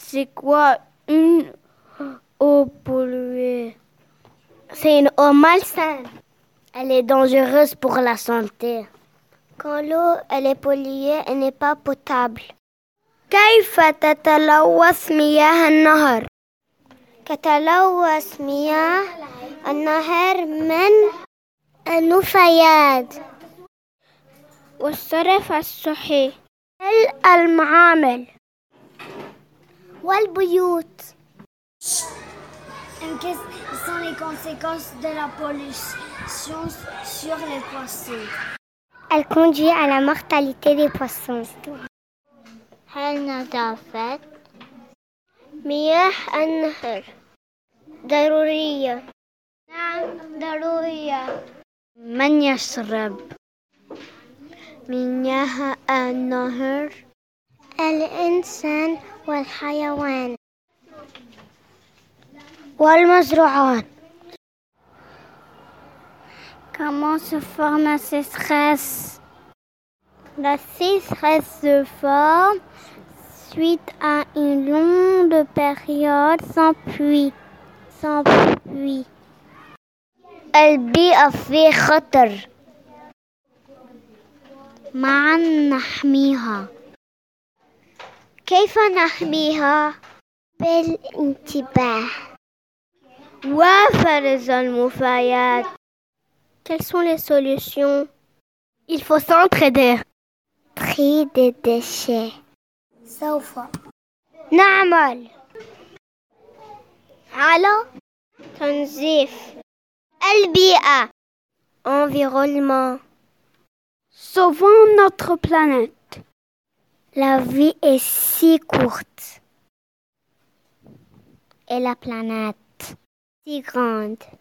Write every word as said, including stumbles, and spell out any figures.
C'est quoi une eau polluée? C'est une eau malsaine. Elle est dangereuse pour la santé. Quand l'eau elle est polluée, elle n'est pas potable. كيف تتلوث مياه النهر؟ تتلوث مياه النهر من النفايات والصرف الصحي المعامل والبيوت. Quelles sont les conséquences de la pollution sur les poissons? Elle conduit à la mortalité des poissons. هل نظافة مياه النهر ضرورية؟ نعم ضرورية. من يشرب مياه النهر؟ الإنسان والحيوان والمزروعات. Comment se forme la sécheresse? La sécheresse se forme suite à une longue période sans pluie. Sans pluie. البيئة في خطر. معا نحميها. كيف نحميها؟ بالانتباه وفرز المفايات. Quelles sont les solutions? Il faut s'entraider. Tri des déchets. سوف نعمل على تنظيف البيئة. Environnement. Sauvons notre planète. La vie est si courte. Et la planète si grande.